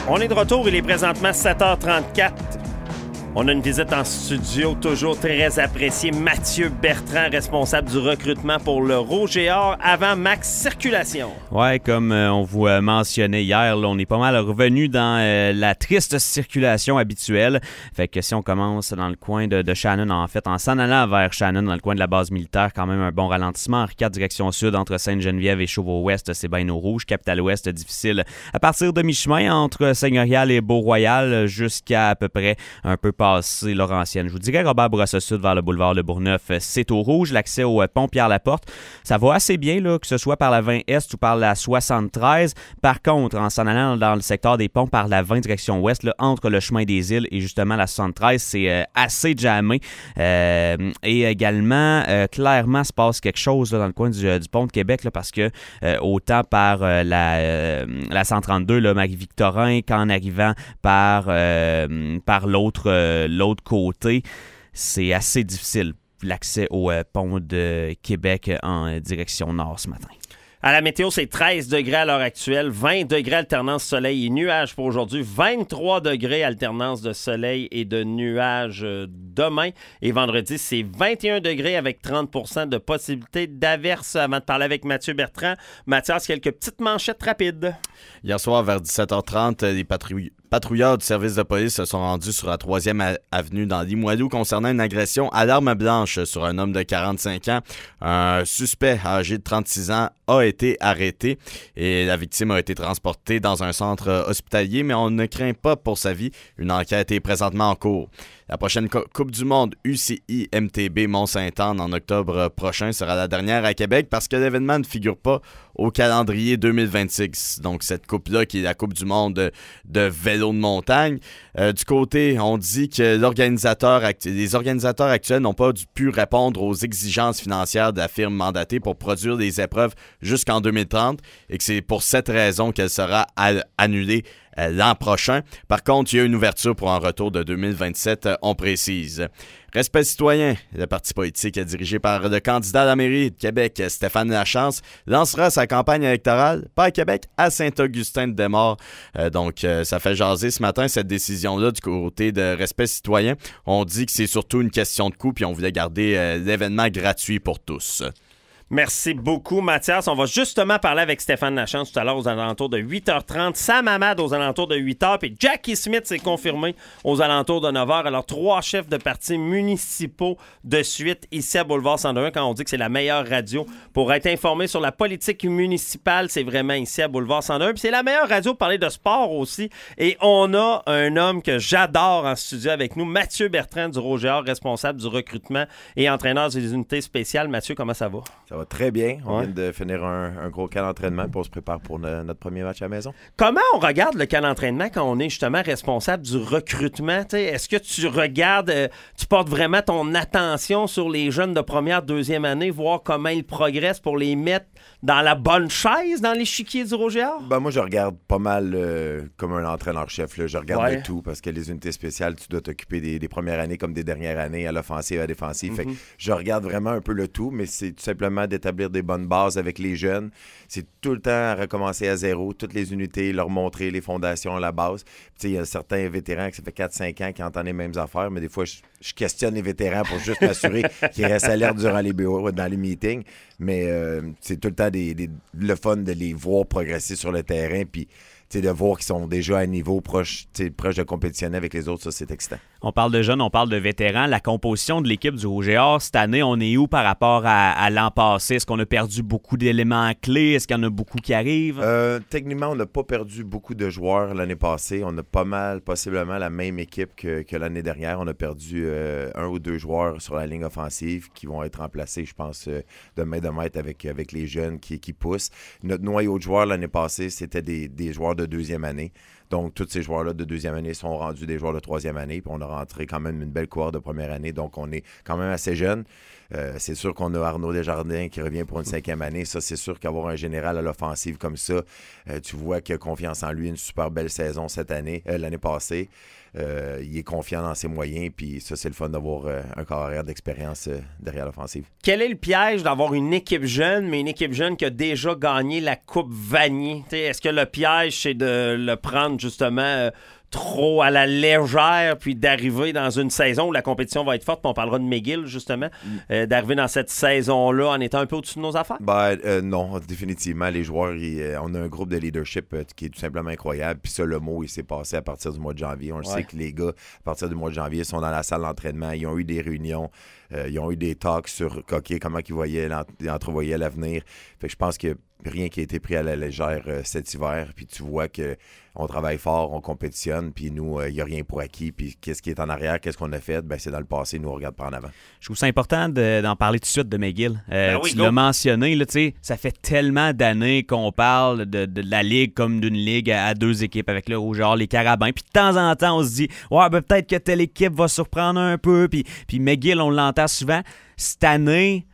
On est de retour, il est présentement 7h34. On a une visite en studio, toujours très appréciée. Mathieu Bertrand, responsable du recrutement pour le Rouge et Or avant Max Circulation. Ouais, comme on vous mentionnait hier, là, on est pas mal revenu dans la triste circulation habituelle. Fait que si on commence dans le coin de Shannon, en fait, en s'en allant vers Shannon, dans le coin de la base militaire, quand même un bon ralentissement. Henri IV, direction sud, entre Sainte-Geneviève et Chauveau-Ouest, c'est bien au rouge. Capitale-Ouest, difficile. À partir de mi-chemin, entre Seigneurial et Beau-Royal, jusqu'à à peu près un peu passé Laurentienne. Je vous dirais Robert Bourassa Sud vers le boulevard Le Bourgneuf, c'est au rouge. L'accès au pont Pierre-Laporte, ça va assez bien, là, que ce soit par la 20 Est ou par la 73. Par contre, en s'en allant dans le secteur des ponts par la 20 direction ouest, là, entre le chemin des îles et justement la 73, c'est assez jammé. Et également, clairement, se passe quelque chose là, dans le coin du pont de Québec, là, parce que autant par la 132, là, Marie-Victorin, qu'en arrivant par l'autre côté, c'est assez difficile l'accès au pont de Québec en direction nord ce matin. À la météo, c'est 13 degrés à l'heure actuelle, 20 degrés alternance soleil et nuages pour aujourd'hui, 23 degrés alternance de soleil et de nuages demain. Et vendredi, c'est 21 degrés avec 30% de possibilité d'averse. Avant de parler avec Mathieu Bertrand, Mathias, quelques petites manchettes rapides. Hier soir, vers 17h30, les patrouilleurs du service de police se sont rendus sur la 3e avenue dans Limoilou concernant une agression à l'arme blanche sur un homme de 45 ans. Un suspect âgé de 36 ans a été arrêté et la victime a été transportée dans un centre hospitalier, mais on ne craint pas pour sa vie. Une enquête est présentement en cours. La prochaine Coupe du monde UCI MTB Mont-Saint-Anne en octobre prochain sera la dernière à Québec parce que l'événement ne figure pas au calendrier 2026. Donc cette coupe-là qui est la Coupe du monde de vélo de montagne. Du côté, on dit que les organisateurs actuels n'ont pas pu répondre aux exigences financières de la firme mandatée pour produire des épreuves jusqu'en 2030 et que c'est pour cette raison qu'elle sera annulée l'an prochain. Par contre, il y a une ouverture pour un retour de 2027, on précise. Respect citoyen, le parti politique dirigé par le candidat à la mairie de Québec, Stéphane Lachance, lancera sa campagne électorale, pas à Québec, à Saint-Augustin-de-Desmaures. Donc, ça fait jaser ce matin, cette décision-là du côté de Respect citoyen. On dit que c'est surtout une question de coût, puis on voulait garder l'événement gratuit pour tous. Merci beaucoup, Mathias. On va justement parler avec Stéphane Lachance tout à l'heure aux alentours de 8h30. Sam Hamad aux alentours de 8h. Puis Jackie Smith s'est confirmé aux alentours de 9h. Alors, 3 chefs de partis municipaux de suite ici à Boulevard 101. Quand on dit que c'est la meilleure radio pour être informé sur la politique municipale, c'est vraiment ici à Boulevard 101. Puis c'est la meilleure radio pour parler de sport aussi. Et on a un homme que j'adore en studio avec nous, Mathieu Bertrand du Rouge et Or, responsable du recrutement et entraîneur des unités spéciales. Mathieu, comment ça va? Ça va très bien. On vient de finir un gros camp d'entraînement pour se préparer pour notre premier match à la maison. Comment on regarde le camp d'entraînement quand on est justement responsable du recrutement? T'sais, est-ce que tu regardes, tu portes vraiment ton attention sur les jeunes de première, deuxième année, voir comment ils progressent pour les mettre dans la bonne chaise dans l'échiquier du Rouge et Or? Ben moi, je regarde pas mal comme un entraîneur-chef. Là. Je regarde de tout parce que les unités spéciales, tu dois t'occuper des premières années comme des dernières années, à l'offensive, à la défensive. Fait que je regarde vraiment un peu le tout, mais c'est tout simplement d'établir des bonnes bases avec les jeunes. C'est tout le temps à recommencer à zéro, toutes les unités, leur montrer les fondations, la base. Il y a certains vétérans qui ça fait 4-5 ans qui entendent les mêmes affaires, mais des fois, je questionne les vétérans pour juste m'assurer qu'ils restent alertes durant les bureaux, dans les meetings. Mais c'est tout le temps le fun de les voir progresser sur le terrain, puis de voir qu'ils sont déjà à un niveau proche de compétitionner avec les autres, ça, c'est excitant. On parle de jeunes, on parle de vétérans. La composition de l'équipe du Rouge et Or, cette année, on est où par rapport à l'an passé? Est-ce qu'on a perdu beaucoup d'éléments clés? Est-ce qu'il y en a beaucoup qui arrivent? Techniquement, on n'a pas perdu beaucoup de joueurs l'année passée. On a pas mal, possiblement, la même équipe que l'année dernière. On a perdu 1 ou 2 joueurs sur la ligne offensive qui vont être remplacés, je pense, de main de maître avec les jeunes qui poussent. Notre noyau de joueurs l'année passée, c'était des joueurs de deuxième année. Donc, tous ces joueurs-là de deuxième année sont rendus des joueurs de troisième année. Puis on a rentré quand même une belle cohorte de première année. Donc, on est quand même assez jeune. C'est sûr qu'on a Arnaud Desjardins qui revient pour une 5e année. Ça, c'est sûr qu'avoir un général à l'offensive comme ça, tu vois qu'il a confiance en lui. Une super belle saison l'année passée. Il est confiant dans ses moyens, puis ça, c'est le fun d'avoir un carrière d'expérience derrière l'offensive. Quel est le piège d'avoir une équipe jeune, mais une équipe jeune qui a déjà gagné la Coupe Vanier? T'sais, est-ce que le piège, c'est de le prendre prendre justement trop à la légère, puis d'arriver dans une saison où la compétition va être forte, puis on parlera de McGill, justement, d'arriver dans cette saison-là en étant un peu au-dessus de nos affaires? Non, définitivement. Les joueurs, on a un groupe de leadership qui est tout simplement incroyable. Puis ça, le mot, il s'est passé à partir du mois de janvier. On le sait que les gars, à partir du mois de janvier, sont dans la salle d'entraînement. Ils ont eu des réunions. Ils ont eu des talks sur comment ils entrevoyaient l'avenir. Fait que je pense que rien qui a été pris à la légère cet hiver. Puis tu vois que on travaille fort, on compétitionne, puis nous, il n'y a rien pour acquis. Puis qu'est-ce qui est en arrière, qu'est-ce qu'on a fait? Ben, c'est dans le passé, nous, on regarde pas en avant. Je trouve ça important d'en parler tout de suite de McGill. Oui, tu l'as mentionné, là, ça fait tellement d'années qu'on parle de la Ligue comme d'une Ligue à deux équipes avec le Rouge et Or, les Carabins. Puis de temps en temps, on se dit « Ouais, ben, peut-être que telle équipe va surprendre un peu. » Puis McGill, on l'entend souvent. Cette année...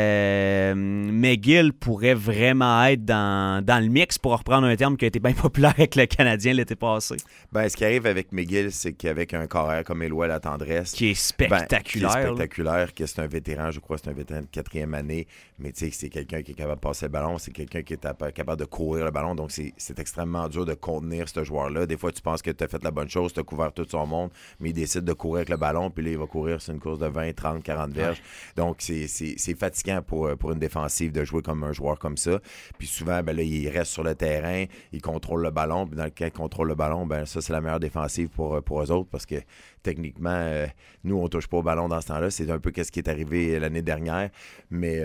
McGill pourrait vraiment être dans le mix, pour reprendre un terme qui a été bien populaire avec le Canadien l'été passé. Ben, ce qui arrive avec McGill, c'est qu'avec un carrière comme Éloi Latendresse, qui est spectaculaire, que c'est un vétéran, je crois, c'est un vétéran de 4e année, mais tu sais, c'est quelqu'un qui est capable de passer le ballon, c'est quelqu'un qui est capable de courir le ballon, donc c'est extrêmement dur de contenir ce joueur-là. Des fois, tu penses que tu as fait la bonne chose, tu as couvert tout son monde, mais il décide de courir avec le ballon, puis là, il va courir sur une course de 20, 30, 40 verges. Donc, c'est fatigant pour une défensive de jouer comme un joueur comme ça. Puis souvent, ben là, il reste sur le terrain, il contrôle le ballon. Puis dans le cas il contrôle le ballon, ben ça, c'est la meilleure défensive pour eux autres parce que techniquement, nous, on touche pas au ballon dans ce temps-là. C'est un peu ce qui est arrivé l'année dernière. Mais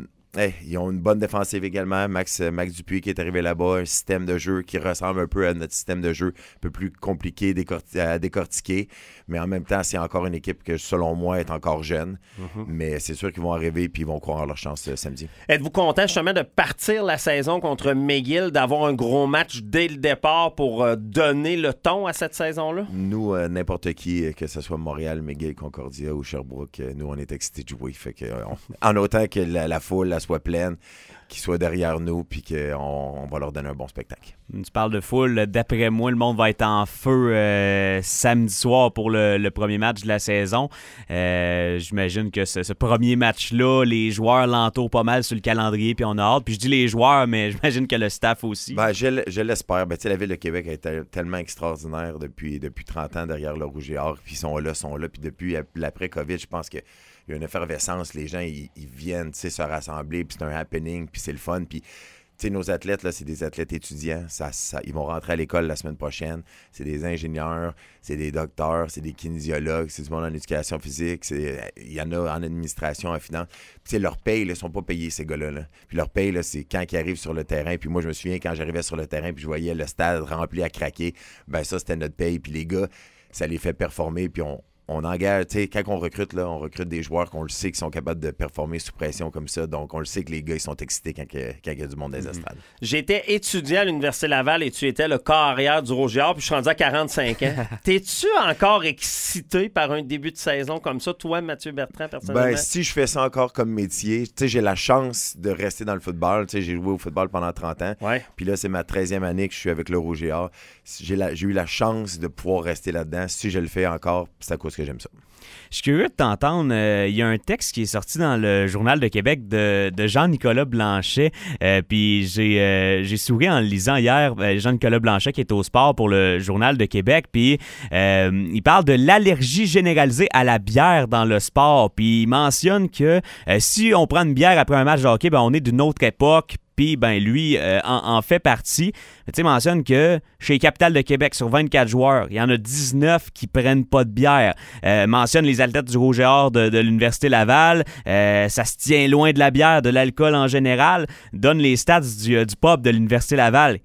ils ont une bonne défensive également. Max Dupuis qui est arrivé là-bas, un système de jeu qui ressemble un peu à notre système de jeu, un peu plus compliqué à décortiquer. Mais en même temps, c'est encore une équipe que, selon moi, est encore jeune. Mm-hmm. Mais c'est sûr qu'ils vont arriver et ils vont croire leur chance samedi. Êtes-vous content justement de partir la saison contre McGill, d'avoir un gros match dès le départ pour donner le ton à cette saison-là? Nous, n'importe qui, que ce soit Montréal, McGill, Concordia ou Sherbrooke, nous, on est excités de jouer. Fait que, en autant que la foule soit pleine, qu'ils soient derrière nous, puis qu'on va leur donner un bon spectacle. Tu parles de foule. D'après moi, le monde va être en feu samedi soir pour le premier match de la saison. J'imagine que ce premier match-là, les joueurs l'entourent pas mal sur le calendrier, puis on a hâte. Puis je dis les joueurs, mais j'imagine que le staff aussi. Ben, je l'espère. Ben, la Ville de Québec a été tellement extraordinaire depuis 30 ans derrière le Rouge et Or, puis ils sont là. Puis depuis l'après-COVID, je pense que il y a une effervescence, les gens, ils viennent se rassembler, puis c'est un happening, puis c'est le fun. Puis, nos athlètes, là, c'est des athlètes étudiants. Ils vont rentrer à l'école la semaine prochaine. C'est des ingénieurs, c'est des docteurs, c'est des kinésiologues, c'est du monde en éducation physique. Il y en a en administration, en finance. Puis, leur paye, ils ne sont pas payés, ces gars-là. Là. Puis leur paye, là, c'est quand ils arrivent sur le terrain. Puis moi, je me souviens, quand j'arrivais sur le terrain, puis je voyais le stade rempli à craquer, ben ça, c'était notre paye. Puis les gars, ça les fait performer, puis on engage, quand on recrute des joueurs qu'on le sait qui sont capables de performer sous pression comme ça. Donc, on le sait que les gars, ils sont excités quand il y a du monde dans les estrades. J'étais étudiant à l'Université Laval et tu étais le carrière du Rouge et Or, puis je suis rendu à 45 ans. T'es-tu encore excité par un début de saison comme ça, toi, Mathieu Bertrand, personnellement? Ben, si je fais ça encore comme métier, j'ai la chance de rester dans le football. J'ai joué au football pendant 30 ans. Ouais. Puis là, c'est ma 13e année que je suis avec le Rouge et Or. J'ai eu la chance de pouvoir rester là-dedans. Si je le fais encore, c'est à cause que j'aime ça. Je suis curieux de t'entendre. Il y a un texte qui est sorti dans le Journal de Québec de Jean-Nicolas Blanchet. Puis j'ai souri en le lisant hier. Jean-Nicolas Blanchet qui est au sport pour le Journal de Québec. Puis il parle de l'allergie généralisée à la bière dans le sport. Puis il mentionne que si on prend une bière après un match de hockey, ben on est d'une autre époque. Puis, ben lui en fait partie. Tu sais, mentionne que chez Capital de Québec, sur 24 joueurs, il y en a 19 qui prennent pas de bière. Mentionne les athlètes du Rouge et Or de l'Université Laval. Ça se tient loin de la bière, de l'alcool en général. Donne les stats du pub de l'Université Laval.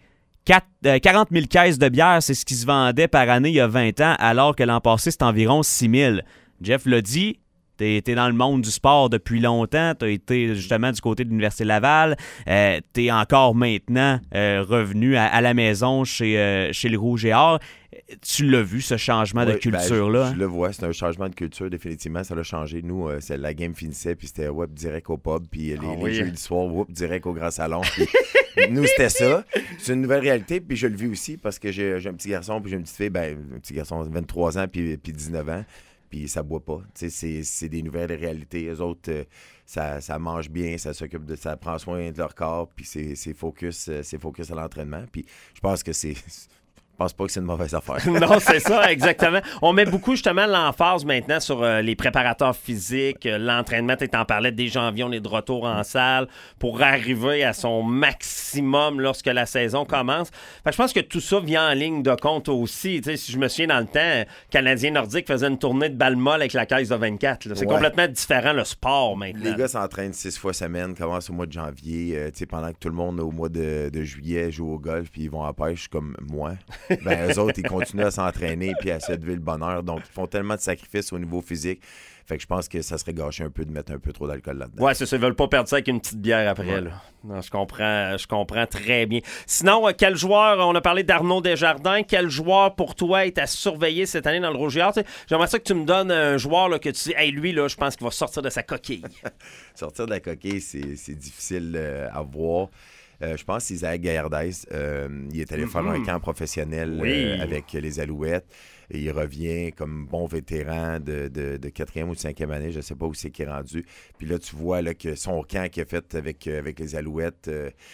40 000 caisses de bière, c'est ce qui se vendait par année il y a 20 ans, alors que l'an passé, c'est environ 6 000. Jeff l'a dit. T'es dans le monde du sport depuis longtemps. T'as été justement du côté de l'Université Laval. T'es encore maintenant revenu à la maison chez le Rouge et Or. Tu l'as vu, ce changement de culture-là? Je le vois, c'est un changement de culture, définitivement. Ça l'a changé. Nous, la game finissait, puis c'était direct au pub, puis les jeudis soirs, direct au grand salon. Puis nous, c'était ça. C'est une nouvelle réalité, puis je le vis aussi, parce que j'ai un petit garçon, puis j'ai une petite fille, un petit garçon de 23 ans, puis 19 ans. Puis ça boit pas. C'est des nouvelles réalités. Eux autres, ça mange bien, ça s'occupe ça prend soin de leur corps, puis c'est focus à l'entraînement. Puis je pense que pense pas que c'est une mauvaise affaire. Non, c'est ça, exactement. On met beaucoup, justement, l'emphase maintenant sur les préparateurs physiques. L'entraînement, tu en parlais dès janvier, on est de retour en salle pour arriver à son maximum lorsque la saison commence. Fait que je pense que tout ça vient en ligne de compte aussi. Tu sais, si je me souviens dans le temps, Canadien Nordique faisait une tournée de balle molle avec la caisse de 24. Là. C'est complètement différent, le sport, maintenant. Les gars s'entraînent 6 fois semaine, commencent au mois de janvier. Pendant que tout le monde, au mois de juillet, joue au golf puis ils vont à la pêche comme moi, ben eux autres, ils continuent à s'entraîner puis à se lever le bonheur. Donc, ils font tellement de sacrifices au niveau physique. Fait que je pense que ça serait gâché un peu de mettre un peu trop d'alcool là-dedans. Ouais, c'est ça. Ils veulent pas perdre ça avec une petite bière après. Là. Non, je comprends très bien. Sinon, quel joueur, on a parlé d'Arnaud Desjardins, quel joueur pour toi est à surveiller cette année dans le Rouge et Or? J'aimerais ça que tu me donnes un joueur là, que tu dis, hey, lui, là, je pense qu'il va sortir de sa coquille. Sortir de la coquille, c'est difficile à voir. Je pense qu'Isaac Gaillardès, il est allé faire un camp professionnel avec les Alouettes. Et il revient comme bon vétéran de 4e ou de 5e année. Je ne sais pas où c'est qu'il est rendu. Puis là, tu vois là, que son camp qu'il a fait avec les Alouettes,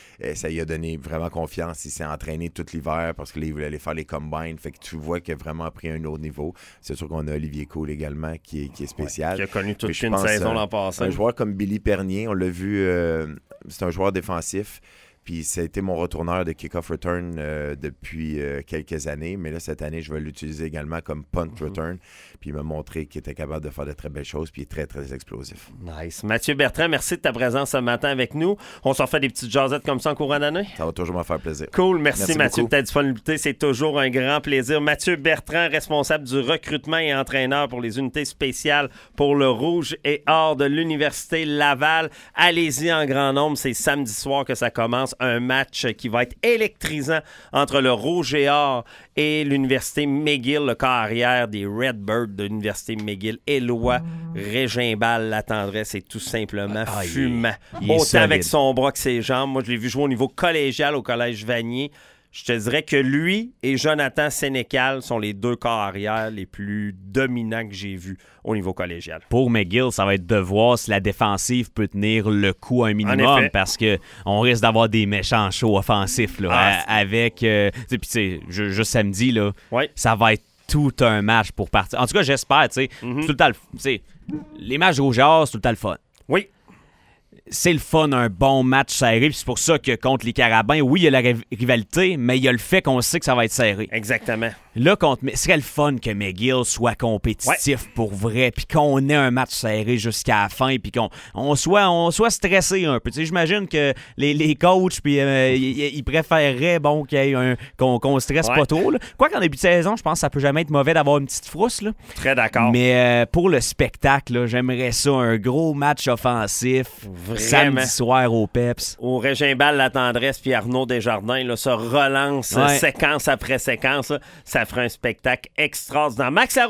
ça lui a donné vraiment confiance. Il s'est entraîné tout l'hiver parce qu'il voulait aller faire les combines. Fait que tu vois qu'il a vraiment pris un autre niveau. C'est sûr qu'on a Olivier Cole également qui est spécial. Qui a connu toute une saison l'an passé. Un joueur comme Billy Pernier, on l'a vu, c'est un joueur défensif. Puis ça a été mon retourneur de kick-off return depuis quelques années. Mais là, cette année, je vais l'utiliser également comme punt return. Puis il m'a montré qu'il était capable de faire de très belles choses. Puis il est très, très explosif. Nice. Mathieu Bertrand, merci de ta présence ce matin avec nous. On s'en fait des petites jasettes comme ça en courant d'année? Ça va toujours me faire plaisir. Cool. Merci Mathieu beaucoup. de ta disponibilité. C'est toujours un grand plaisir. Mathieu Bertrand, responsable du recrutement et entraîneur pour les unités spéciales pour le Rouge et Or de l'Université Laval. Allez-y en grand nombre. C'est samedi soir que ça commence. Un match qui va être électrisant entre le Rouge et Or et l'Université McGill, le corps arrière des Redbirds de l'Université McGill. Éloi Régimbal, la tendresse est tout simplement fumant. il est Autant solide. avec son bras que ses jambes. Moi, je l'ai vu jouer au niveau collégial au Collège Vanier. Je te dirais que lui et Jonathan Sénécal sont les deux corps arrière les plus dominants que j'ai vus au niveau collégial. Pour McGill, ça va être de voir si la défensive peut tenir le coup un minimum parce qu'on risque d'avoir des méchants shows offensifs là, avec... juste samedi, là, ça va être tout un match pour partir. En tout cas, j'espère, tout le temps, les matchs de Rouge et Or, c'est tout le temps le fun. Oui. C'est le fun, un bon match serré. Puis c'est pour ça que contre les Carabins, oui, il y a la rivalité, mais il y a le fait qu'on sait que ça va être serré. Exactement. Là, ce serait le fun que McGill soit compétitif pour vrai, puis qu'on ait un match serré jusqu'à la fin, puis qu'on soit stressé un peu. J'imagine que les coachs, puis ils préféreraient qu'on stresse pas trop. Là. Quoi qu'en début de saison, je pense que ça peut jamais être mauvais d'avoir une petite frousse. Là. Très d'accord. Mais pour le spectacle, là, j'aimerais ça, un gros match offensif. Vraiment. Samedi soir au Peps. Au Régimbal, la tendresse, puis Arnaud Desjardins là, se relance séquence après séquence. Là. Ça ferait un spectacle extraordinaire. Max